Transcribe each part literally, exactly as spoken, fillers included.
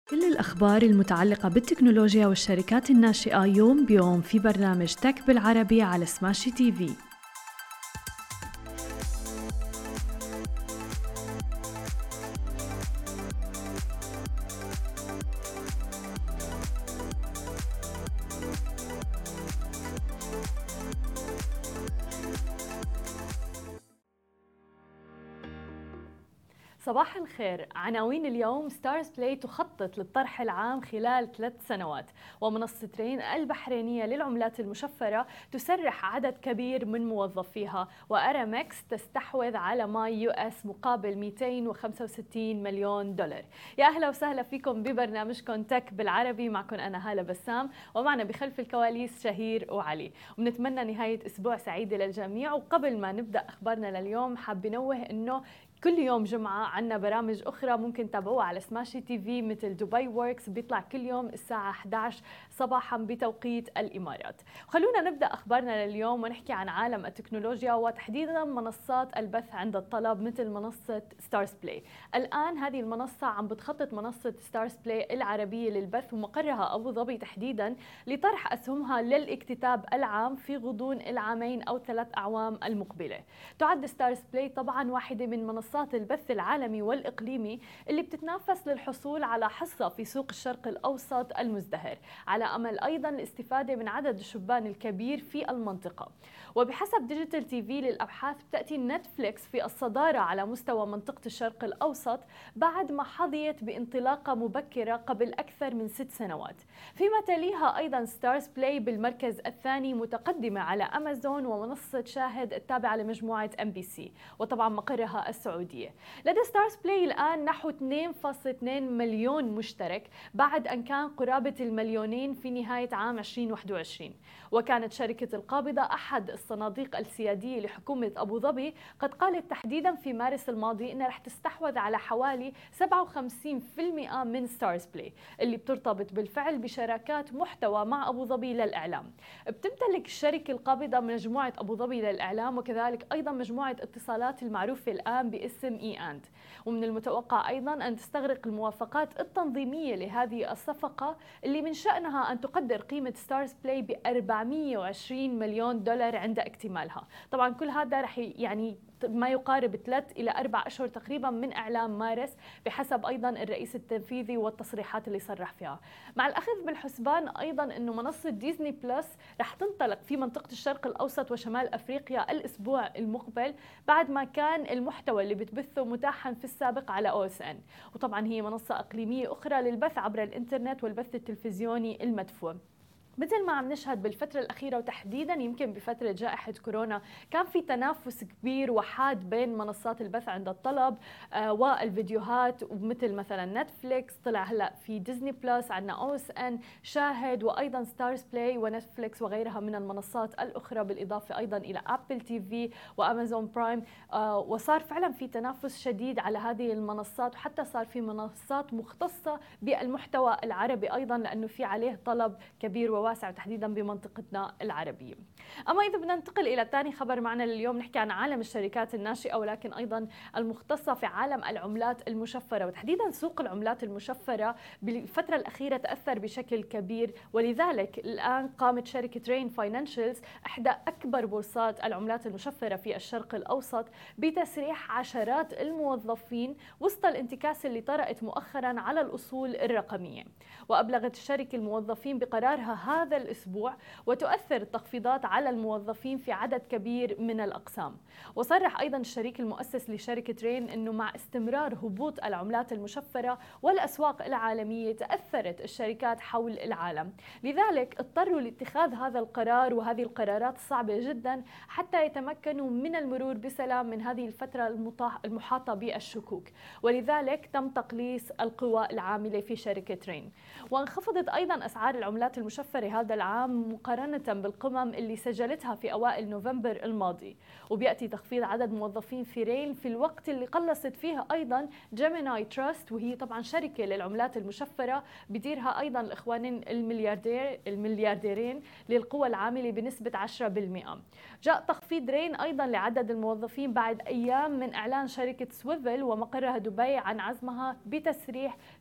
كل الأخبار المتعلقة بالتكنولوجيا والشركات الناشئة يوم بيوم في برنامج تك بالعربي على سماشي تي في. صباح الخير. عناوين اليوم: ستارز بلاي تخطط للطرح العام خلال ثلاث سنوات، ومنصة رين البحرينية للعملات المشفرة تسرح عدد كبير من موظفيها، وأرامكس تستحوذ على ماي يو اس مقابل مئتين وخمسة وستين مليون دولار. يا أهلا وسهلا فيكم ببرنامجكم تك بالعربي، معكم أنا هالة بسام، ومعنا بخلف الكواليس شهير وعلي، وبنتمنى نهاية أسبوع سعيدة للجميع. وقبل ما نبدأ أخبارنا لليوم حاب نوه إنه كل يوم جمعة عنا برامج أخرى ممكن تابعوها على سماشي تي في، مثل دبي ووركس بيطلع كل يوم الساعة إحدى عشر صباحا بتوقيت الإمارات. خلونا نبدأ أخبارنا لليوم ونحكي عن عالم التكنولوجيا وتحديدا منصات البث عند الطلب مثل منصة ستارز بلاي. الآن هذه المنصة عم بتخطط منصة ستارز بلاي العربية للبث ومقرها أبو ظبي تحديدا لطرح أسهمها للاكتتاب العام في غضون العامين أو ثلاث أعوام المقبلة. تعد ستارز بلاي طبعا واحدة من منصات البث العالمي والإقليمي اللي بتتنافس للحصول على حصة في سوق الشرق الأوسط المزدهر، على أمل أيضا الاستفادة من عدد الشبان الكبير في المنطقة. وبحسب ديجيتال تي في للأبحاث بتأتي نتفليكس في الصدارة على مستوى منطقة الشرق الأوسط بعد ما حظيت بانطلاقة مبكرة قبل أكثر من ست سنوات، فيما تليها أيضا ستارز بلاي بالمركز الثاني متقدمة على أمازون ومنصة شاهد التابعة لمجموعة أم بي سي، وطبعا مقرها السعودية. لدى ستارز بلاي الآن نحو اثنين فاصلة اثنين مليون مشترك بعد أن كان قرابة المليونين في نهاية عام ألفين وواحد وعشرين. وكانت شركة القابضة أحد الصناديق السيادية لحكومة أبو ظبي قد قالت تحديدا في مارس الماضي إنها رح تستحوذ على حوالي سبعة وخمسين بالمئة من ستارز بلاي، اللي بترتبط بالفعل بشراكات محتوى مع أبو ظبي للإعلام. بتمتلك الشركة القابضة مجموعة أبو ظبي للإعلام وكذلك أيضا مجموعة اتصالات المعروفة الآن باسم إي أند. ومن المتوقع أيضا أن تستغرق الموافقات التنظيمية لهذه الصفقة اللي من شأنها أن تقدر قيمة ستارز بلاي ب أربعمئة وعشرين مليون دولار عند اكتمالها. طبعا كل هذا رح يعني ما يقارب ثلاث إلى أربع أشهر تقريبا من إعلام مارس بحسب أيضا الرئيس التنفيذي والتصريحات اللي صرح فيها، مع الأخذ بالحسبان أيضا أنه منصة ديزني بلس رح تنطلق في منطقة الشرق الأوسط وشمال أفريقيا الأسبوع المقبل بعد ما كان المحتوى اللي بتبثه متاحا في السابق على أو إس إن. وطبعا هي منصة إقليمية أخرى للبث عبر الإنترنت والبث التلفزيوني المدفوع. مثل ما عم نشهد بالفترة الأخيرة وتحديدا يمكن بفترة جائحة كورونا كان في تنافس كبير وحاد بين منصات البث عند الطلب آه والفيديوهات، ومثل مثلا نتفليكس، طلع هلا في ديزني بلس، عندنا أو إس إن، شاهد، وأيضا ستارز بلاي ونتفليكس وغيرها من المنصات الأخرى، بالإضافة أيضا إلى أبل تي في وأمازون برايم. آه وصار فعلا في تنافس شديد على هذه المنصات، وحتى صار في منصات مختصة بالمحتوى العربي أيضا لأنه في عليه طلب كبير وواسع وتحديدا بمنطقتنا العربية. أما إذا بدنا ننتقل إلى ثاني خبر معنا لليوم، نحكي عن عالم الشركات الناشئة ولكن أيضا المختصة في عالم العملات المشفرة، وتحديدا سوق العملات المشفرة بالفترة الأخيرة تأثر بشكل كبير، ولذلك الآن قامت شركة رين فاينانشلز إحدى أكبر بورصات العملات المشفرة في الشرق الأوسط بتسريح عشرات الموظفين وسط الانتكاسة اللي طرأت مؤخرا على الأصول الرقمية. وأبلغت الشركة الموظفين بقرارها هذا الأسبوع، وتؤثر التخفيضات على الموظفين في عدد كبير من الأقسام. وصرح أيضا الشريك المؤسس لشركة رين أنه مع استمرار هبوط العملات المشفرة والأسواق العالمية تأثرت الشركات حول العالم، لذلك اضطروا لاتخاذ هذا القرار وهذه القرارات الصعبة جدا حتى يتمكنوا من المرور بسلام من هذه الفترة المحاطة بالشكوك، ولذلك تم تقليص القوى العاملة في شركة رين. وانخفضت أيضا أسعار العملات المشفرة هذا العام مقارنة بالقمم اللي سجلتها في أوائل نوفمبر الماضي، وبيأتي تخفيض عدد موظفين في رين في الوقت اللي قلصت فيها أيضا جيميناي تراست، وهي طبعا شركة للعملات المشفرة بديرها أيضا الإخوانين الملياردير المليارديرين للقوى العاملة بنسبة عشرة بالمئة. جاء تخفيض رين أيضا لعدد الموظفين بعد أيام من إعلان شركة سويفل ومقرها دبي عن عزمها بتسريح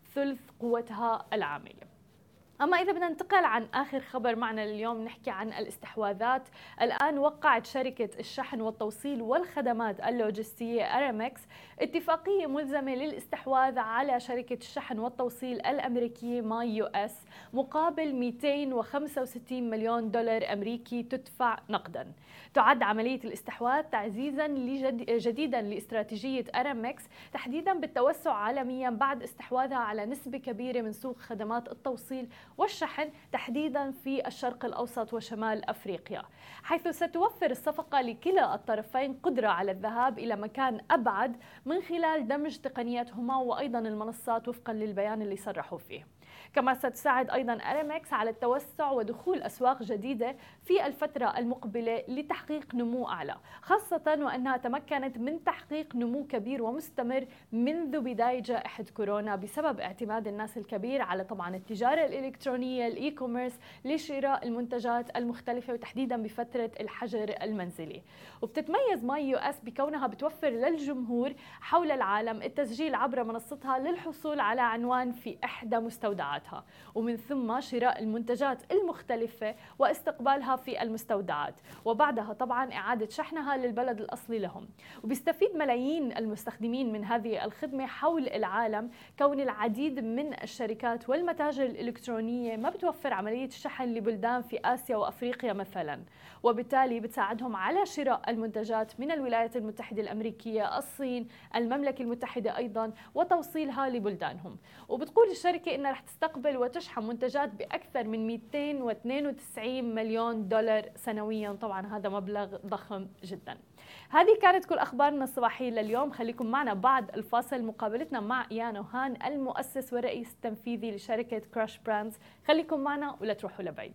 ثلث قوتها العاملة. أما إذا بدنا ننتقل عن آخر خبر معنا اليوم نحكي عن الاستحواذات. الآن وقعت شركة الشحن والتوصيل والخدمات اللوجستية أرامكس اتفاقية ملزمة للاستحواذ على شركة الشحن والتوصيل الأمريكية ماي يو اس مقابل مئتين وخمسة وستين مليون دولار أمريكي تدفع نقدا. تعد عملية الاستحواذ تعزيزا جديدا لاستراتيجية أرامكس تحديدا بالتوسع عالميا بعد استحواذها على نسبة كبيرة من سوق خدمات التوصيل والشحن تحديدا في الشرق الأوسط وشمال أفريقيا، حيث ستوفر الصفقة لكلا الطرفين قدرة على الذهاب إلى مكان أبعد من خلال دمج تقنياتهما وأيضا المنصات وفقا للبيان اللي صرحوا فيه. كما ستساعد أيضا أرامكس على التوسع ودخول أسواق جديدة في الفترة المقبلة لتحقيق نمو أعلى، خاصة وأنها تمكنت من تحقيق نمو كبير ومستمر منذ بداية جائحة كورونا بسبب اعتماد الناس الكبير على طبعا التجارة الإلكترونية الإي كوميرس لشراء المنتجات المختلفة وتحديدا بفترة الحجر المنزلي. وبتتميز ماي يو اس بكونها بتوفر للجمهور حول العالم التسجيل عبر منصتها للحصول على عنوان في إحدى مستودعاتها، ومن ثم شراء المنتجات المختلفة واستقبالها في المستودعات، وبعدها طبعا إعادة شحنها للبلد الأصلي لهم. وبيستفيد ملايين المستخدمين من هذه الخدمة حول العالم، كون العديد من الشركات والمتاجر الإلكترونية ما بتوفر عملية الشحن لبلدان في آسيا وأفريقيا مثلا، وبالتالي بتساعدهم على شراء المنتجات من الولايات المتحدة الأمريكية، الصين، المملكة المتحدة أيضا، وتوصيلها لبلدانهم. وبتقول الشركة إنها رح تستقبل وتشحن منتجات بأكثر من مئتين واثنين وتسعين مليون دولار سنويا، طبعا هذا مبلغ ضخم جدا. هذه كانت كل أخبارنا الصباحية لليوم، خليكم معنا بعد الفاصل مقابلتنا مع إيان أوهان المؤسس والرئيس التنفيذي لشركة كراش براندز. خليكم معنا ولا تروحوا لبعيد.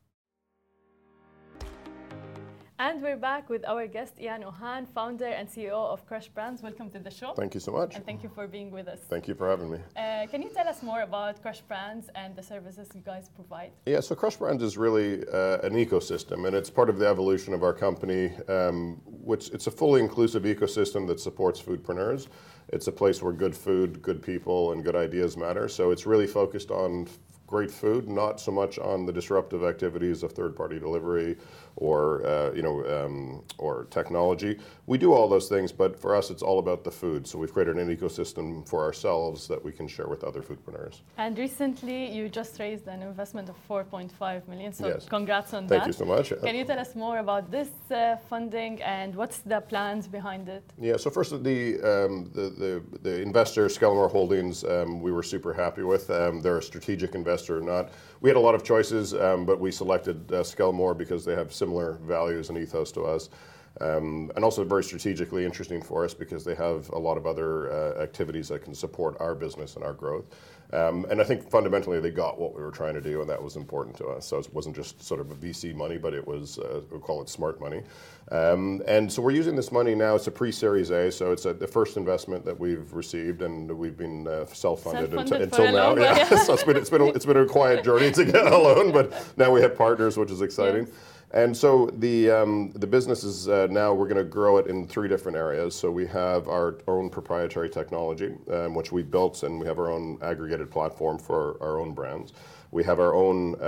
And we're back with our guest, Ian Ohan, founder and C E O of Crush Brands. Welcome to the show. Thank you so much. And thank you for being with us. Thank you for having me. Uh, can you tell us more about Crush Brands and the services you guys provide? Yeah, so Crush Brands is really uh, an ecosystem, and it's part of the evolution of our company, um, which it's a fully inclusive ecosystem that supports foodpreneurs. It's a place where good food, good people, and good ideas matter. So it's really focused on great food, not so much on the disruptive activities of third-party delivery or uh, you know um, or technology. We do all those things, but for us, it's all about the food. So we've created an ecosystem for ourselves that we can share with other foodpreneurs. And recently, you just raised an investment of four point five million. So yes. Congrats on Thank that. Thank you so much. Can you tell us more about this uh, funding and what's the plans behind it? Yeah. So first, the um, the, the the investor, Skelmore Holdings, um, we were super happy with. Um, they're a strategic investor, not. We had a lot of choices, um, but we selected uh, Skelmore because they have similar values and ethos to us. Um, and also very strategically interesting for us because they have a lot of other uh, activities that can support our business and our growth. Um, and I think fundamentally they got what we were trying to do, and that was important to us. So it wasn't just sort of a V C money, but it was, uh, we'll call it smart money. Um, and so we're using this money now. It's a pre-Series A, so it's a, the first investment that we've received, and we've been uh, self-funded, self-funded until, until now. Yeah. So it's been, it's, been a, it's been a quiet journey to get alone, but now we have partners, which is exciting. Yes. And so the um, the business is uh, now we're going to grow it in three different areas. So we have our own proprietary technology, um, which we built, and we have our own aggregated platform for our own brands. We have our own uh,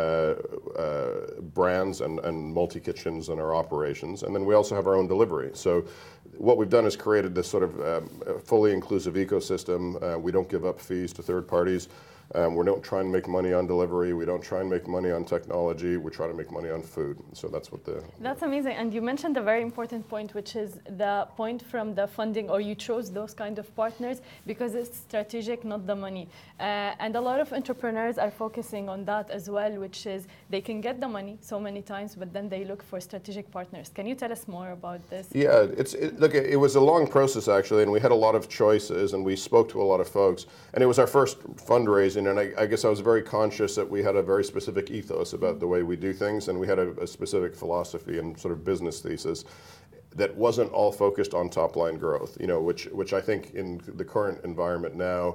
uh, brands and, and multi-kitchens in our operations, and then we also have our own delivery. So what we've done is created this sort of um, fully inclusive ecosystem. Uh, we don't give up fees to third parties. Um, we don't try and make money on delivery. We don't try and make money on technology. We try to make money on food. So that's what the... That's amazing. And you mentioned a very important point, which is the point from the funding, or you chose those kind of partners because it's strategic, not the money. Uh, and a lot of entrepreneurs are focusing on that as well, which is they can get the money so many times, but then they look for strategic partners. Can you tell us more about this? Yeah, it's it, look, it was a long process actually, and we had a lot of choices, and we spoke to a lot of folks, and it was our first fundraising. And I, I guess I was very conscious that we had a very specific ethos about the way we do things, and we had a, a specific philosophy and sort of business thesis that wasn't all focused on top line growth, you know, which which I think in the current environment now,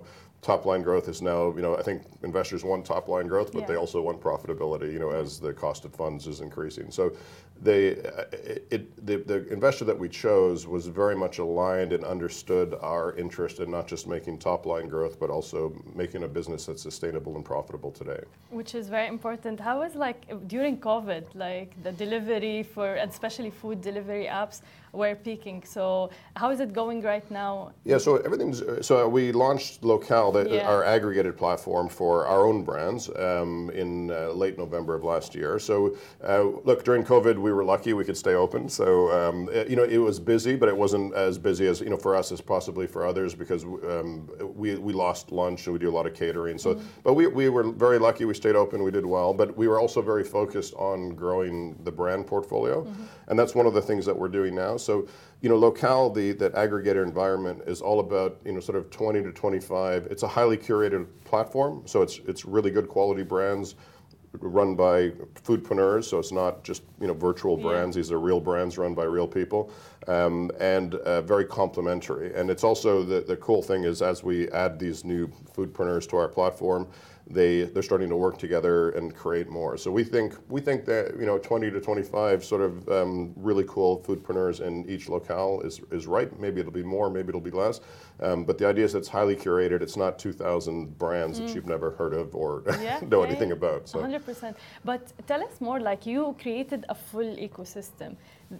top line growth is now, you know, I think investors want top line growth, but Yeah. they also want profitability, you know, as the cost of funds is increasing. So they, it, it, the, the investor that we chose was very much aligned and understood our interest in not just making top line growth, but also making a business that's sustainable and profitable today. Which is very important. How was like during COVID, like the delivery for, and especially food delivery apps were peaking. So how is it going right now? Yeah, so everything's, so we launched Local, the, Yeah. our aggregated platform for our own brands um, in uh, late November of last year. So uh, look, during COVID, we were lucky we could stay open. So, um, it, you know, it was busy, but it wasn't as busy as, you know, for us as possibly for others because um, we, we lost lunch and we do a lot of catering. So, mm-hmm. but we, we were very lucky, we stayed open, we did well, but we were also very focused on growing the brand portfolio. Mm-hmm. And that's one of the things that we're doing now. So, you know, Local, the that aggregator environment is all about, you know, sort of twenty to twenty-five. It's a highly curated platform, so it's it's really good quality brands run by foodpreneurs. So it's not just, you know, virtual Yeah. brands. These are real brands run by real people, um, and uh, very complementary. And it's also the the cool thing is as we add these new foodpreneurs to our platform, they they're starting to work together and create more. So we think we think that, you know, twenty to twenty-five sort of um, really cool foodpreneurs in each locale is is right. Maybe it'll be more, maybe it'll be less. Um, but the idea is it's highly curated. It's not two thousand brands mm. that you've never heard of or yeah, know yeah, anything about. So. one hundred percent. But tell us more, like you created a full ecosystem.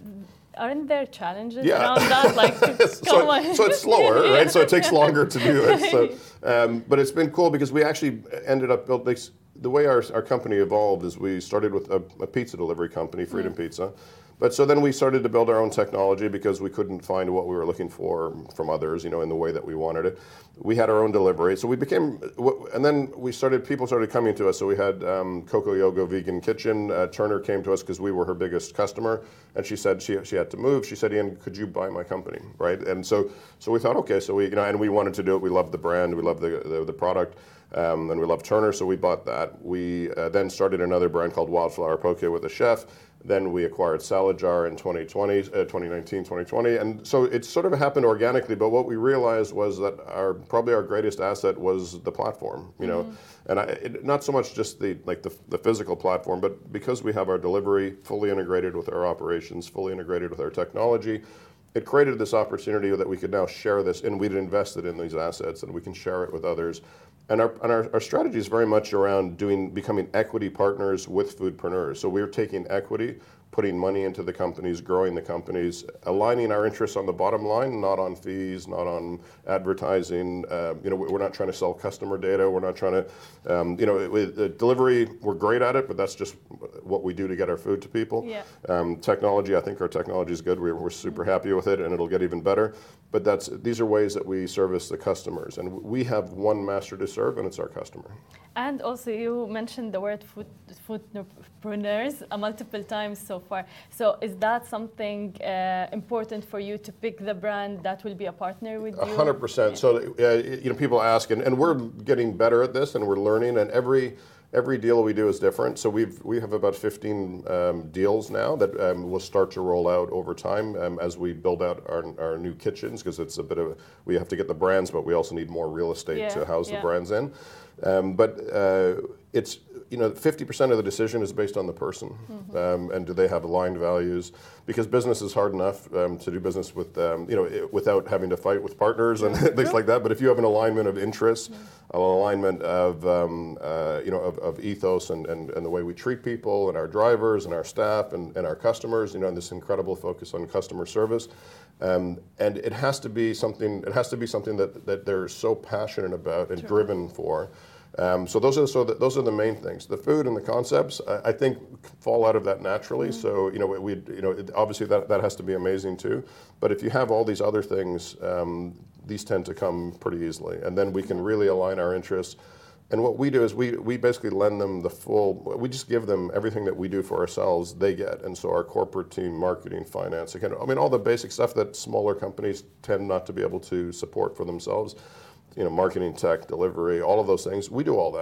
Aren't there challenges yeah. around that? Like, so, come on. so it's slower, right? So it takes longer to do it. So, um, but it's been cool because we actually ended up building. The way our, our company evolved is we started with a, a pizza delivery company, Freedom mm. Pizza. But so then we started to build our own technology because we couldn't find what we were looking for from others, you know, in the way that we wanted it. We had our own delivery. So we became, and then we started, people started coming to us. So we had um, Coco Yogo Vegan Kitchen. Uh, Turner came to us because we were her biggest customer. And she said she, she had to move. She said, Ian, could you buy my company, right? And so so we thought, okay, so we, you know, and we wanted to do it. We loved the brand. We loved the, the, the product. Um, and we loved Turner, so we bought that. We uh, then started another brand called Wildflower Poke with a chef. Then we acquired Salad Jar in twenty twenty, uh, twenty nineteen, twenty twenty. And so it sort of happened organically, but what we realized was that our probably our greatest asset was the platform, you know. Mm-hmm. And I, it, not so much just the like the, the physical platform, but because we have our delivery fully integrated with our operations, fully integrated with our technology, it created this opportunity that we could now share this, and we'd invested in these assets, and we can share it with others. And our and our, our strategy is very much around doing becoming equity partners with foodpreneurs. So we're taking equity, putting money into the companies, growing the companies, aligning our interests on the bottom line, not on fees, not on advertising. Uh, you know, we're not trying to sell customer data. We're not trying to, um, you know, with uh, delivery, we're great at it, but that's just what we do to get our food to people. Yeah. Um, technology, I think our technology is good. We're, we're super happy with it, and it'll get even better. But that's these are ways that we service the customers, and we have one master to serve, and it's our customer. And also, you mentioned the word food foodpreneurs uh, multiple times so far. So, is that something uh, important for you to pick the brand that will be a partner with you? A hundred percent. So, uh, you know, people ask, and, and we're getting better at this, and we're learning, and every. Every deal we do is different. So we've we have about fifteen um, deals now that um, will start to roll out over time um, as we build out our, our new kitchens, because it's a bit of we have to get the brands, but we also need more real estate yeah, to house yeah. the brands in. Um, but uh, it's you know fifty percent of the decision is based on the person, mm-hmm. um, and do they have aligned values? Because business is hard enough um, to do business with um, you know it, without having to fight with partners and True. things True. like that. But if you have an alignment of interests, mm-hmm. an alignment of um, uh, you know of, of ethos and, and, and the way we treat people and our drivers and our staff and, and our customers, you know, and this incredible focus on customer service. Um, and it has to be something. It has to be something that, that they're so passionate about and True. driven for. Um, so those are so that those are the main things. The food and the concepts, I, I think, fall out of that naturally. Mm-hmm. So you know, we, we you know, it, obviously that that has to be amazing too. But if you have all these other things, um, these tend to come pretty easily, and then we can really align our interests. And what we do is we we basically lend them the full. We just give them everything that we do for ourselves. They get, and so our corporate team, marketing, finance, again, I mean, all the basic stuff that smaller companies tend not to be able to support for themselves. You know, marketing, tech, delivery, all of those things. We do all that.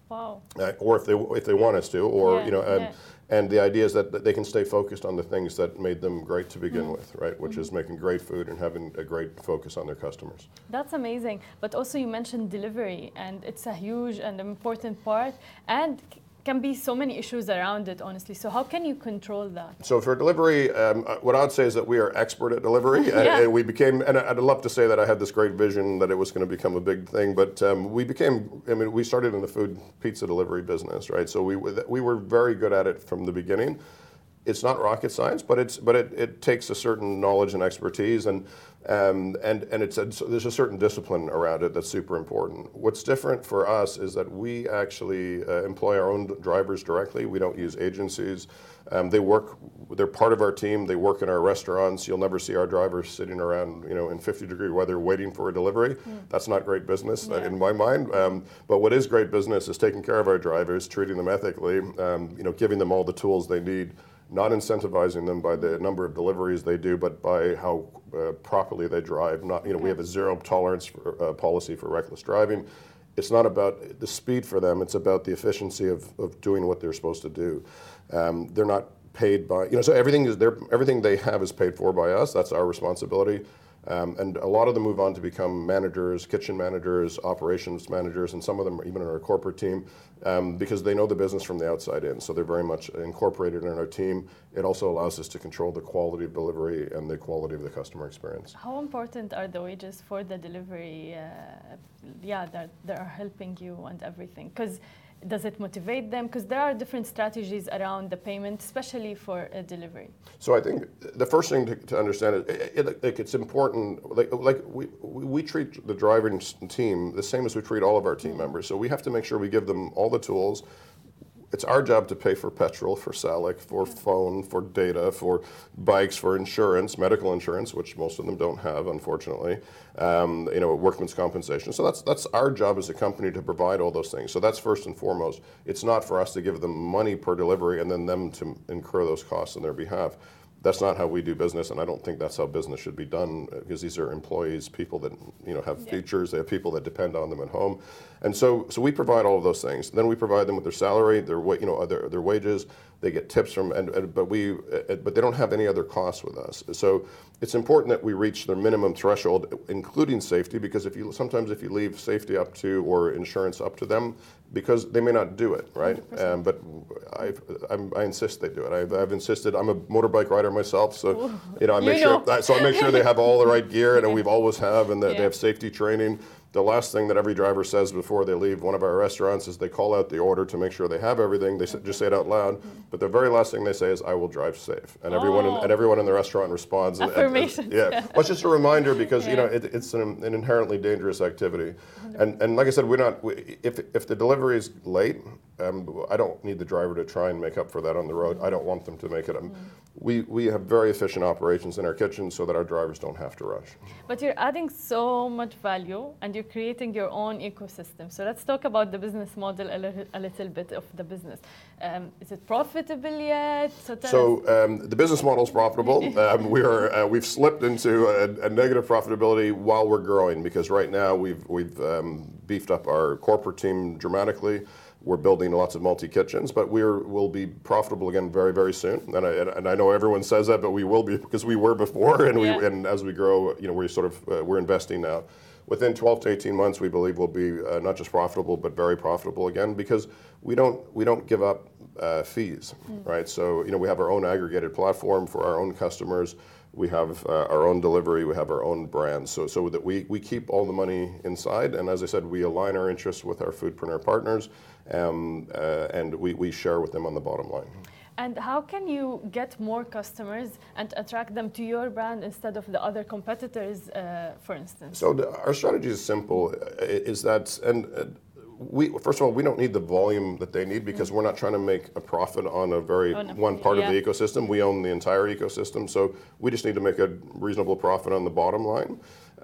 Wow. Uh, or if they if they want us to, or Yeah, you know, um, yeah. and the idea is that, that they can stay focused on the things that made them great to begin with, right? Which is making great food and having a great focus on their customers. That's amazing. But also you mentioned delivery, and it's a huge and important part, and c- can be so many issues around it, honestly. So how can you control that? So for delivery, um, uh, what I'd say is that we are expert at delivery. Yeah. and, and we became, and I'd love to say that I had this great vision that it was going to become a big thing, but um, we became, I mean, we started in the food pizza delivery business, right? So we, we were very good at it from the beginning. It's not rocket science, but it's but it, it takes a certain knowledge and expertise, and um, and and it's a, so there's a certain discipline around it that's super important. What's different for us is that we actually uh, employ our own drivers directly. We don't use agencies. Um, they work. They're part of our team. They work in our restaurants. You'll never see our drivers sitting around, you know, in fifty degree weather waiting for a delivery. Mm. That's not great business Yeah. in my mind. Um, but what is great business is taking care of our drivers, treating them ethically, um, you know, giving them all the tools they need. Not incentivizing them by the number of deliveries they do, but by how uh, properly they drive. Not, you know, we have a zero tolerance for, uh, policy for reckless driving. It's not about the speed for them. It's about the efficiency of, of doing what they're supposed to do. Um, they're not paid by, you know, so everything is their, everything they have is paid for by us. That's our responsibility. Um, and a lot of them move on to become managers, kitchen managers, operations managers, and some of them are even in our corporate team um, because they know the business from the outside in. So they're very much incorporated in our team. It also allows us to control the quality of delivery and the quality of the customer experience. How important are the wages for the delivery? Uh, yeah, that, that are helping you and everything. Because does it motivate them? Because there are different strategies around the payment, especially for a delivery. So I think the first thing to, to understand is it, it, like it's important. Like like we we treat the driving team the same as we treat all of our team mm-hmm. members. So we have to make sure we give them all the tools. It's our job to pay for petrol, for SALIC, for phone, for data, for bikes, for insurance, medical insurance, which most of them don't have, unfortunately. Um, you know, workman's compensation. So that's that's our job as a company to provide all those things. So that's first and foremost. It's not for us to give them money per delivery and then them to incur those costs on their behalf. That's not how we do business, and I don't think that's how business should be done, because these are employees, people that you know have yeah. futures. They have people that depend on them at home, and so so we provide all of those things. Then we provide them with their salary, their wa- you know their their wages. They get tips from, and, and but we uh, but they don't have any other costs with us. So it's important that we reach their minimum threshold, including safety, because if you sometimes if you leave safety up to or insurance up to them, because they may not do it, right? Um, but I I'm, I insist they do it. I've, I've insisted. I'm a motorbike rider myself, so Ooh. you know I make you know. sure. So I make sure they have all the right gear, and yeah. we've always have, and that yeah. they have safety training. The last thing that every driver says before they leave one of our restaurants is they call out the order to make sure they have everything. They okay. just say it out loud, mm-hmm. but the very last thing they say is, "I will drive safe," and oh. everyone in, and everyone in the restaurant responds. Affirmation. And, and, yeah, well, it's just a reminder because yeah. you know it, it's an, an inherently dangerous activity, and and like I said, we're not. We, if if the delivery is late, um, I don't need the driver to try and make up for that on the road. I don't want them to make it. Um, mm-hmm. We we have very efficient operations in our kitchen so that our drivers don't have to rush. But you're adding so much value, and you're creating your own ecosystem. So let's talk about the business model a little, a little bit of the business. Um, is it profitable yet? So, so um, the business model is profitable. um, we are uh, we've slipped into a, a negative profitability while we're growing, because right now we've we've um, beefed up our corporate team dramatically. We're building lots of multi-kitchens, but we're will be profitable again very, very soon. And I, and I know everyone says that, but we will be, because we were before, and yeah. we and as we grow, you know, we're sort of uh, we're investing now. Within twelve to eighteen months, we believe we'll be uh, not just profitable, but very profitable again, because we don't we don't give up uh, fees, mm. right? So you know, we have our own aggregated platform for our own customers. We have uh, our own delivery, we have our own brand, so so that we, we keep all the money inside, and as I said, we align our interests with our foodpreneur partners, um, uh, and we, we share with them on the bottom line. And how can you get more customers and attract them to your brand instead of the other competitors, uh, for instance? So the, our strategy is simple, is that, and uh, we first of all, we don't need the volume that they need, because mm. we're not trying to make a profit on a very oh, no. one part yeah. of the ecosystem. We own the entire ecosystem, so we just need to make a reasonable profit on the bottom line.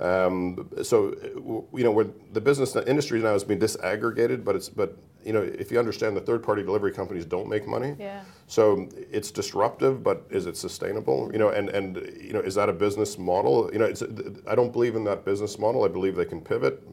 Um, so you know, we're, the business the industry now has been disaggregated, but it's but you know, if you understand, the third-party delivery companies don't make money. Yeah. So it's disruptive, but is it sustainable? You know, and and you know, is that a business model? You know, it's, I don't believe in that business model. I believe they can pivot.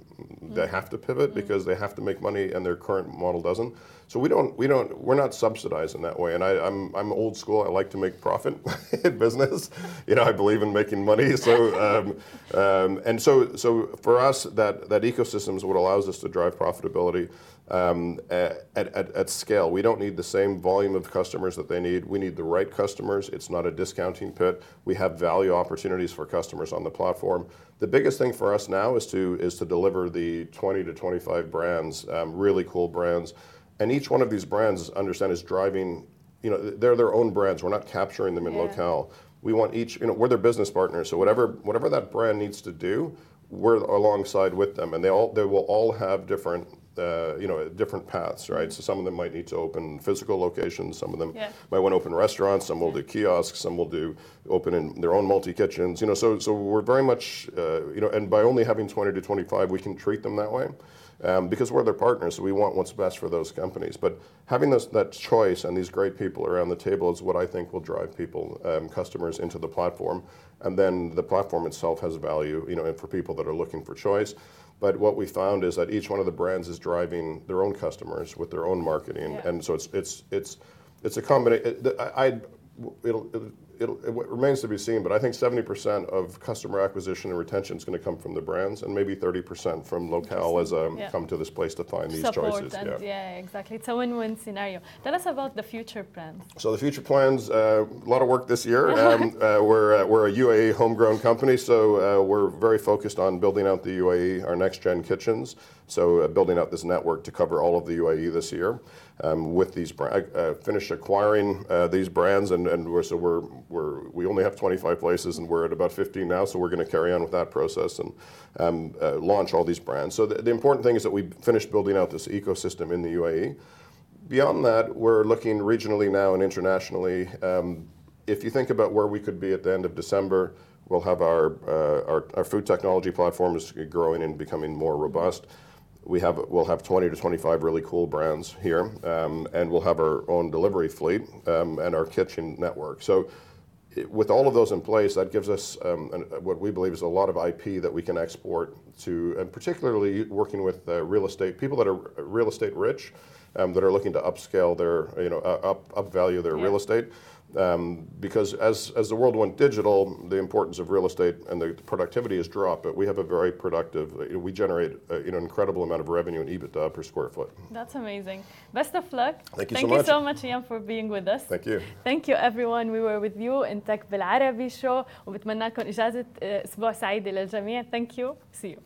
they have to pivot because they have to make money and their current model doesn't. So we don't, we don't, we're not subsidized in that way. And I, I'm, I'm old school. I like to make profit in business. You know, I believe in making money. So, um, um, and so, so for us, that that ecosystem is what allows us to drive profitability um, at, at at scale. We don't need the same volume of customers that they need. We need the right customers. It's not a discounting pit. We have value opportunities for customers on the platform. The biggest thing for us now is to is to deliver the twenty to twenty-five brands, um, really cool brands. And each one of these brands, understand, is driving, you know, they're their own brands. We're not capturing them in yeah. locale. We want each, you know, we're their business partners. So whatever whatever that brand needs to do, we're alongside with them. And they all they will all have different, uh, you know, different paths, right? Mm-hmm. So some of them might need to open physical locations. Some of them yeah. might want to open restaurants. Some will do kiosks. Some will do open in their own multi-kitchens. You know, so so we're very much, uh, you know, and by only having twenty to twenty-five, we can treat them that way. Um, because we're their partners, so we want what's best for those companies. But having this, that choice and these great people around the table is what I think will drive people, um, customers into the platform. And then the platform itself has value, you know, and for people that are looking for choice. But what we found is that each one of the brands is driving their own customers with their own marketing, yeah. and so it's it's it's it's a combination. I, I it'll. it'll It'll, it remains to be seen, but I think seventy percent of customer acquisition and retention is going to come from the brands, and maybe thirty percent from locale as a yeah. come to this place to find these Support choices. And yeah. yeah, exactly. It's a win-win scenario. Tell us about the future plans. So the future plans, uh, a lot of work this year. um, uh, we're uh, we're a U A E homegrown company, so uh, we're very focused on building out the U A E, our next gen kitchens. So uh, building out this network to cover all of the U A E this year. Um, with these, uh, finished acquiring uh, these brands, and, and we're, so we're, we're, we only have twenty-five places, and we're at about fifteen now, so we're going to carry on with that process and um, uh, launch all these brands. So the, the important thing is that we finished building out this ecosystem in the U A E. Beyond that, we're looking regionally now and internationally. Um, if you think about where we could be at the end of December, we'll have our, uh, our, our food technology platform is growing and becoming more robust. We have, we'll have twenty to twenty-five really cool brands here, um, and we'll have our own delivery fleet um, and our kitchen network. So it, with all of those in place, that gives us um, an, what we believe is a lot of I P that we can export to, and particularly working with uh, real estate, people that are real estate rich, um, that are looking to upscale their, you know, uh, up, up value their yeah. real estate. Um, because as, as the world went digital, the importance of real estate and the productivity has dropped, but we have a very productive, you know, we generate a, you know, incredible amount of revenue and EBITDA per square foot. That's amazing. Best of luck. Thank you Thank so you much. so much, Ian, for being with us. Thank you. Thank you everyone. We were with you in Tech بالعربي show, وبتمنى لكم إجازة أسبوع سعيدة للجميع. Thank you. See you.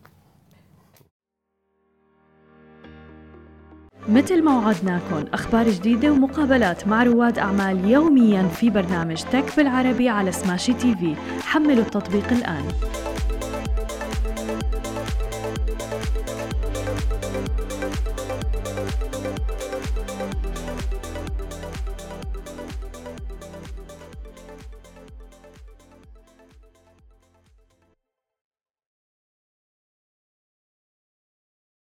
مثل ما وعدناكم أخبار جديدة ومقابلات مع رواد أعمال يومياً في برنامج تك بالعربي على سماشي تي في. حملوا التطبيق الآن.